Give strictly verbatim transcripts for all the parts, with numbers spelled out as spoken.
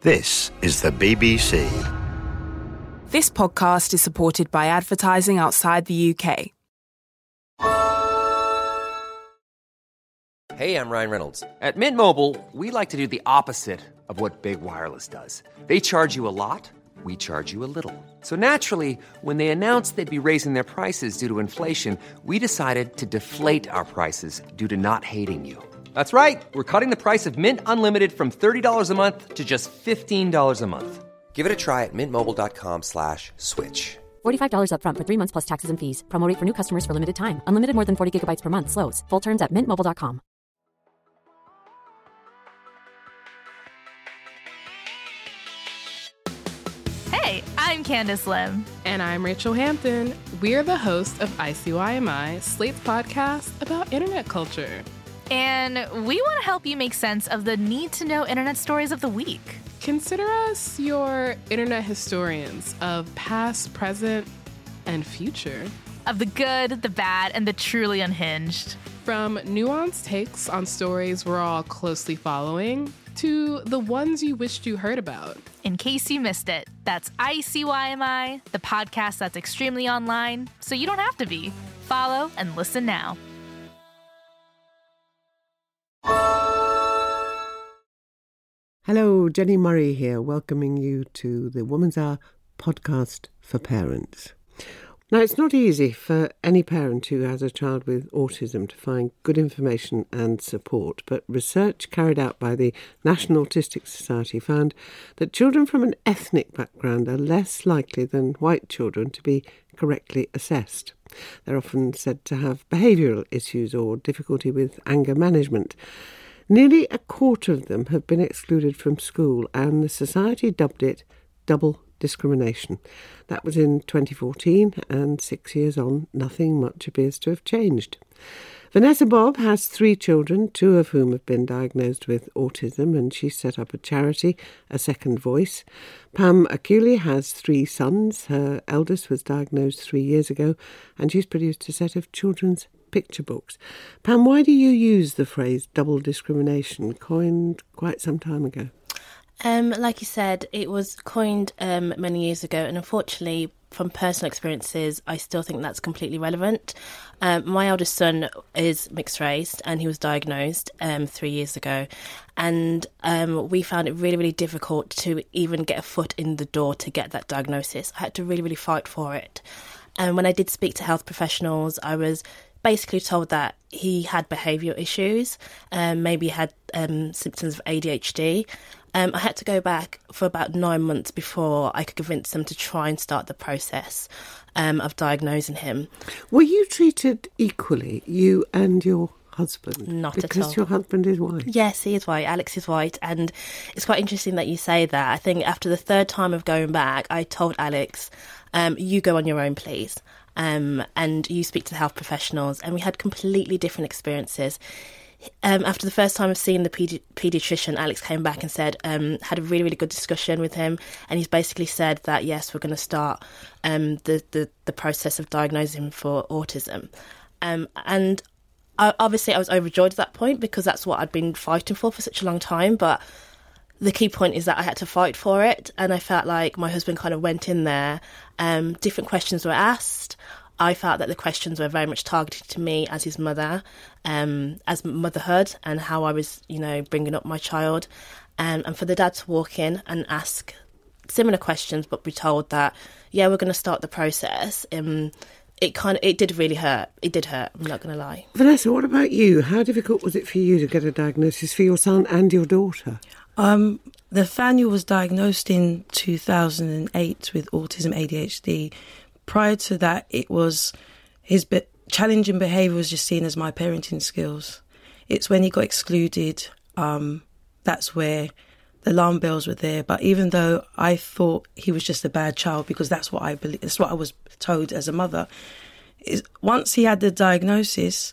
This is the B B C. This podcast is supported by advertising outside the U K. Hey, I'm Ryan Reynolds. At Mint Mobile, we like to do the opposite of what Big Wireless does. They charge you a lot, we charge you a little. So naturally, when they announced they'd be raising their prices due to inflation, we decided to deflate our prices due to not hating you. That's right. We're cutting the price of Mint Unlimited from thirty dollars a month to just fifteen dollars a month. Give it a try at mintmobile.com slash switch. forty-five dollars up front for three months plus taxes and fees. Promo rate for new customers for limited time. Unlimited more than forty gigabytes per month. Slows full terms at mint mobile dot com. Hey, I'm Candace Lim. And I'm Rachel Hampton. We're the hosts of I C Y M I, Slate's podcast about internet culture. And we want to help you make sense of the need-to-know internet stories of the week. Consider us your internet historians of past, present, and future. Of the good, the bad, and the truly unhinged. From nuanced takes on stories we're all closely following to the ones you wished you heard about. In case you missed it, that's I C Y M I, the podcast that's extremely online, so you don't have to be. Follow and listen now. Hello, Jenny Murray here, welcoming you to the Woman's Hour podcast for parents. Now, it's not easy for any parent who has a child with autism to find good information and support, but research carried out by the National Autistic Society found that children from an ethnic background are less likely than white children to be correctly assessed. They're often said to have behavioural issues or difficulty with anger management. Nearly a quarter of them have been excluded from school, and the Society dubbed it double discrimination. That was in twenty fourteen, and six years on, nothing much appears to have changed. Vanessa Bob has three children, two of whom have been diagnosed with autism, and she set up a charity, A Second Voice. Pam Akuli has three sons. Her eldest was diagnosed three years ago, and she's produced a set of children's picture books. Pam, why do you use the phrase double discrimination, coined quite some time ago? Um, like you said, it was coined um, many years ago, and unfortunately, from personal experiences, I still think that's completely relevant. Um, my eldest son is mixed race, and he was diagnosed um, three years ago, and um, we found it really, really difficult to even get a foot in the door to get that diagnosis. I had to really, really fight for it. And when I did speak to health professionals, I was basically told that he had behavioural issues, um, maybe had um, symptoms of A D H D. Um, I had to go back for about nine months before I could convince them to try and start the process um, of diagnosing him. Were you treated equally, you and your husband? Not at all. Because your husband is white? Yes, he is white. Alex is white. And it's quite interesting that you say that. I think after the third time of going back, I told Alex, um, you go on your own, please. Um, and you speak to the health professionals. And we had completely different experiences. Um, after the first time of seeing the pedi- paediatrician, Alex came back and said, um, had a really, really good discussion with him. And he's basically said that, yes, we're going to start um, the, the, the process of diagnosing him for autism. Um, and I, obviously I was overjoyed at that point because that's what I'd been fighting for for such a long time. But the key point is that I had to fight for it. And I felt like my husband kind of went in there. Um, different questions were asked. I felt that the questions were very much targeted to me as his mother, um, as motherhood and how I was, you know, bringing up my child. Um, and for the dad to walk in and ask similar questions but be told that, yeah, we're going to start the process, um, it kind of, it did really hurt. It did hurt, I'm not going to lie. Vanessa, what about you? How difficult was it for you to get a diagnosis for your son and your daughter? Um, Nathaniel was diagnosed in two thousand eight with autism A D H D. Prior to that, it was his be- challenging behaviour was just seen as my parenting skills. It's when he got excluded, um, that's where the alarm bells were there. But even though I thought he was just a bad child, because that's what I believe, that's what I was told as a mother, is once he had the diagnosis,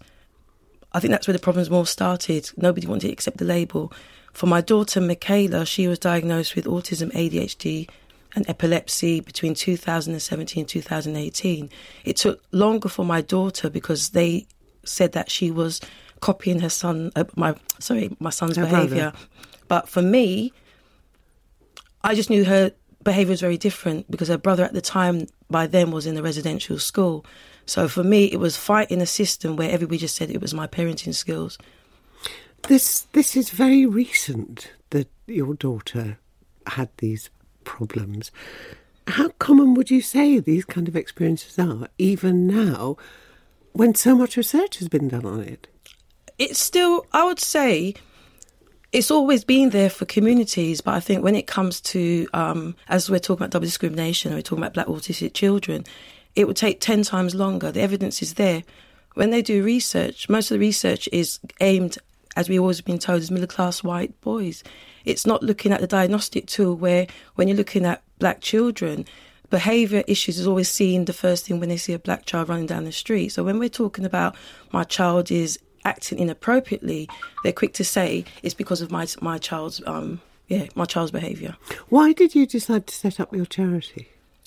I think that's where the problems more started. Nobody wanted to accept the label. For my daughter, Michaela, she was diagnosed with autism, A D H D, and epilepsy between two thousand seventeen and two thousand eighteen. It took longer for my daughter because they said that she was copying her son, uh, my sorry, my son's her behaviour. brother. But for me, I just knew her behaviour was very different because her brother at the time, by then, was in a residential school. So for me, it was fighting a system where everybody just said it was my parenting skills. This this is very recent that your daughter had these problems. How common would you say these kind of experiences are, even now, when so much research has been done on it? It's still, I would say, it's always been there for communities, but I think when it comes to, um, as we're talking about double discrimination, and we're talking about black autistic children, it would take ten times longer. The evidence is there. When they do research, most of the research is aimed, as we've always been told, as middle-class white boys. It's not looking at the diagnostic tool where, when you're looking at black children, behaviour issues is always seen the first thing when they see a black child running down the street. So when we're talking about my child is acting inappropriately, they're quick to say it's because of my my child's um yeah my child's behaviour. Why did you decide to set up your charity?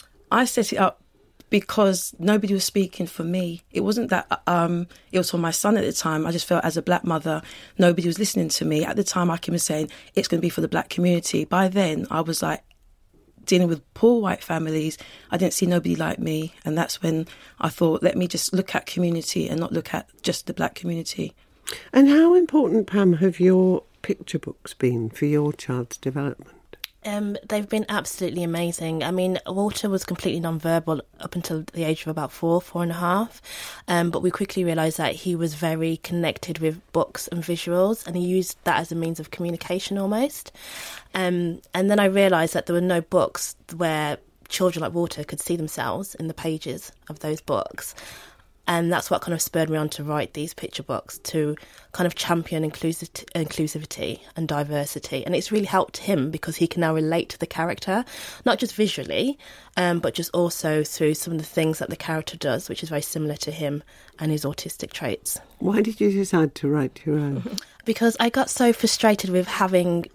I set it up because nobody was speaking for me. It wasn't that um, it was for my son at the time. I just felt as a black mother, nobody was listening to me. At the time, I was saying, it's going to be for the black community. By then, I was like dealing with poor white families. I didn't see nobody like me. And that's when I thought, let me just look at community and not look at just the black community. And how important, Pam, have your picture books been for your child's development? Um, they've been absolutely amazing. I mean, Walter was completely non-verbal up until the age of about four, four and a half. Um, but we quickly realised that he was very connected with books and visuals, and he used that as a means of communication almost. Um, and then I realised that there were no books where children like Walter could see themselves in the pages of those books. And that's what kind of spurred me on to write these picture books, to kind of champion inclusi- inclusivity and diversity. And it's really helped him because he can now relate to the character, not just visually, um, but just also through some of the things that the character does, which is very similar to him and his autistic traits. Why did you decide to write your own? Because I got so frustrated with having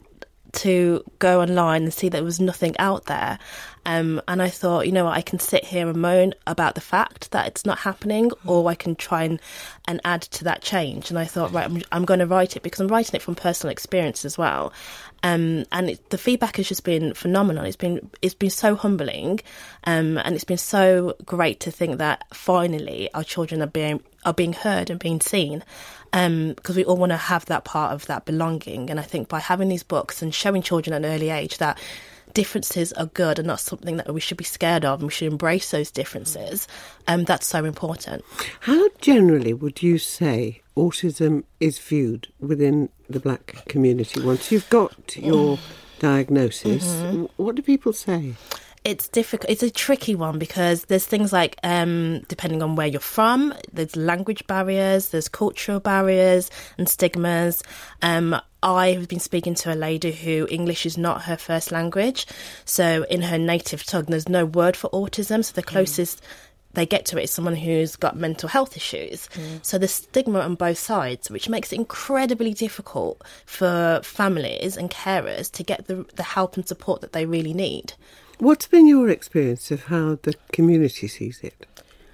to go online and see that there was nothing out there. Um, and I thought, you know what, I can sit here and moan about the fact that it's not happening, or I can try and, and add to that change. And I thought, right, I'm, I'm going to write it because I'm writing it from personal experience as well. Um, and it, the feedback has just been phenomenal. It's been it's been so humbling, um, and it's been so great to think that finally our children are being are being heard and being seen. Um, because we all want to have that part of that belonging. And I think by having these books and showing children at an early age that differences are good and not something that we should be scared of, and we should embrace those differences, um, that's so important. How generally would you say autism is viewed within the black community? Once you've got your diagnosis, mm-hmm. what do people say? It's difficult. It's a tricky one because there's things like, um, depending on where you're from, there's language barriers, there's cultural barriers and stigmas. Um, I have been speaking to a lady who English is not her first language. So in her native tongue, there's no word for autism. So the closest mm. they get to it is someone who's got mental health issues. Mm. So there's stigma on both sides, which makes it incredibly difficult for families and carers to get the, the help and support that they really need. What's been your experience of how the community sees it?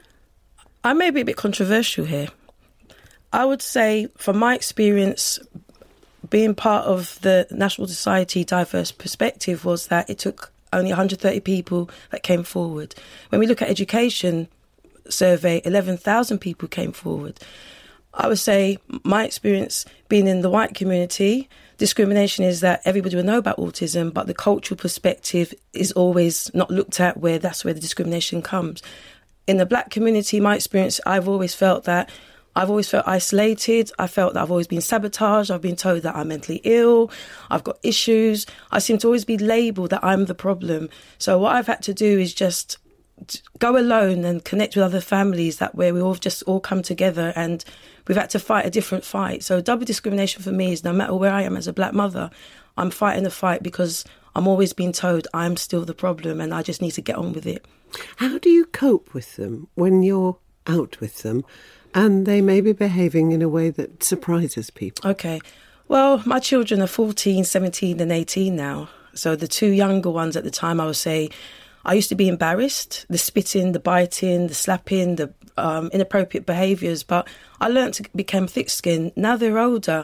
I may be a bit controversial here. I would say, from my experience, being part of the National Society Diverse Perspective was that it took only one hundred thirty people that came forward. When we look at education survey, eleven thousand people came forward. I would say my experience being in the white community, discrimination is that everybody will know about autism, but the cultural perspective is always not looked at, where that's where the discrimination comes. In the black community, my experience, I've always felt that I've always felt isolated. I felt that I've always been sabotaged. I've been told that I'm mentally ill. I've got issues. I seem to always be labelled that I'm the problem. So what I've had to do is just go alone and connect with other families, that where we all just all come together, and we've had to fight a different fight. So double discrimination for me is, no matter where I am as a black mother, I'm fighting the fight because I'm always being told I'm still the problem and I just need to get on with it. How do you cope with them when you're out with them and they may be behaving in a way that surprises people? Okay. Well, my children are fourteen, seventeen and eighteen now. So the two younger ones at the time, I would say, I used to be embarrassed, the spitting, the biting, the slapping, the um, inappropriate behaviours, but I learned to become thick-skinned. Now they're older,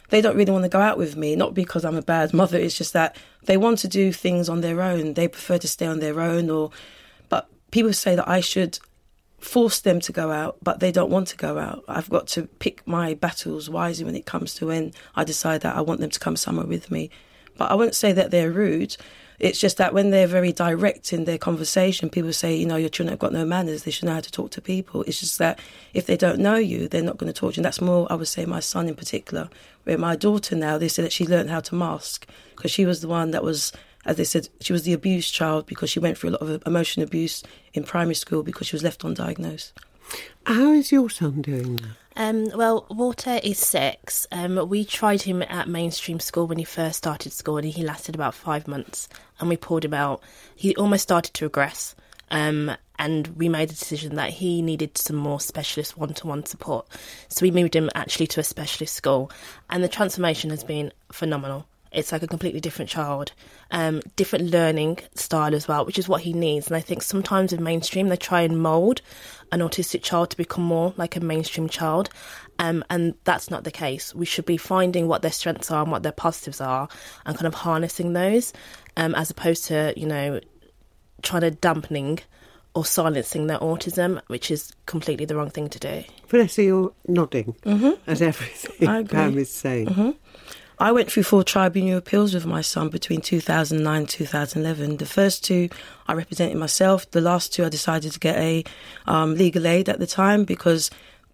they don't really want to go out with me, not because I'm a bad mother. It's just that they want to do things on their own. They prefer to stay on their own. Or, but people say that I should force them to go out, but they don't want to go out. I've got to pick my battles wisely when it comes to when I decide that I want them to come somewhere with me. But I wouldn't say that they're rude. It's just that when they're very direct in their conversation, people say, you know, your children have got no manners. They should know how to talk to people. It's just that if they don't know you, they're not going to talk to you. And that's more, I would say, my son in particular. Where my daughter now, they said that she learned how to mask because she was the one that was, as they said, she was the abused child because she went through a lot of emotional abuse in primary school because she was left undiagnosed. How is your son doing now? Um, well, Walter is six. Um, we tried him at mainstream school when he first started school, and he lasted about five months. And we pulled him out. He almost started to regress. Um, and we made the decision that he needed some more specialist one-to-one support. So we moved him actually to a specialist school, and the transformation has been phenomenal. It's like a completely different child, um, different learning style as well, which is what he needs. And I think sometimes with mainstream, they try and mould an autistic child to become more like a mainstream child. Um, and that's not the case. We should be finding what their strengths are and what their positives are and kind of harnessing those, um, as opposed to, you know, trying to dampening or silencing their autism, which is completely the wrong thing to do. Vanessa, you're nodding Mm-hmm. at everything Pam is saying. Mm-hmm. I went through four tribunal appeals with my son between two thousand nine and two thousand eleven. The first two, I represented myself. The last two, I decided to get a um, legal aid at the time because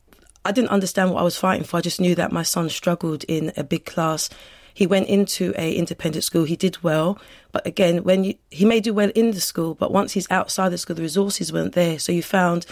I didn't understand what I was fighting for. I just knew that my son struggled in a big class. He went into a independent school. He did well. But again, when you, he may do well in the school, but once he's outside the school, the resources weren't there. So you found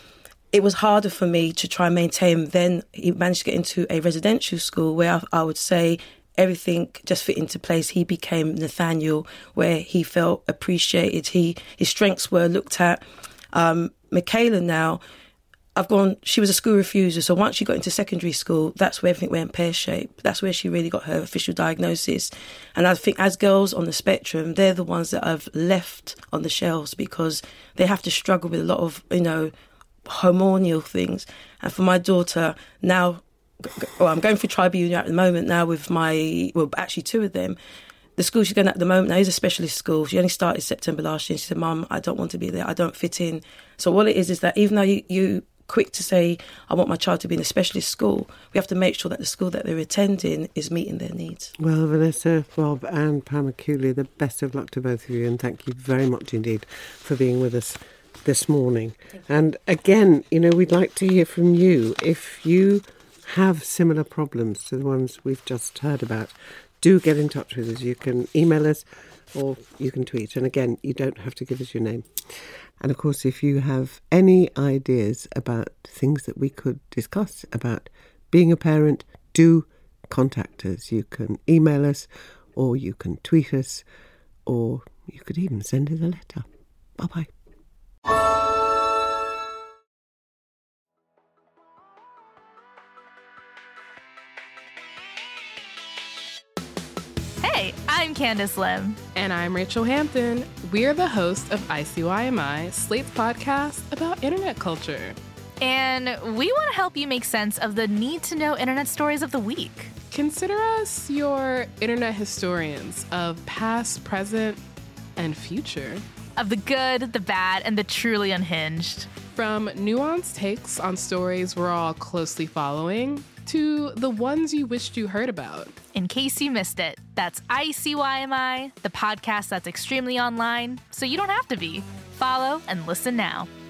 it was harder for me to try and maintain. Then he managed to get into a residential school where I, I would say everything just fit into place. He became Nathaniel, where he felt appreciated. He his strengths were looked at. Um, Michaela now, I've gone, she was a school refuser. So once she got into secondary school, that's where everything went pear-shaped. That's where she really got her official diagnosis. And I think as girls on the spectrum, they're the ones that I've left on the shelves because they have to struggle with a lot of, you know, hormonal things. And for my daughter, now, well, I'm going through tribunal at the moment now with my, well, actually two of them. The school she's going at the moment now is a specialist school. She only started September last year. She said, Mum, I don't want to be there. I don't fit in. So what it is is that even though you, you quick to say, I want my child to be in a specialist school, we have to make sure that the school that they're attending is meeting their needs. Well, Vanessa, Rob and Pam Cooley, the best of luck to both of you, and thank you very much indeed for being with us this morning. And again, you know, we'd like to hear from you. If you have similar problems to the ones we've just heard about, do get in touch with us. You can email us or you can tweet. And again, you don't have to give us your name. And of course, if you have any ideas about things that we could discuss about being a parent, do contact us. You can email us or you can tweet us or you could even send us a letter. Bye-bye. Hey, I'm Candice Lim. And I'm Rachel Hampton. We're the hosts of I C Y M I, Slate's podcast about internet culture. And we want to help you make sense of the need-to-know internet stories of the week. Consider us your internet historians of past, present, and future. Of the good, the bad, and the truly unhinged. From nuanced takes on stories we're all closely following to the ones you wished you heard about. In case you missed it, that's I C Y M I, the podcast that's extremely online, so you don't have to be. Follow and listen now.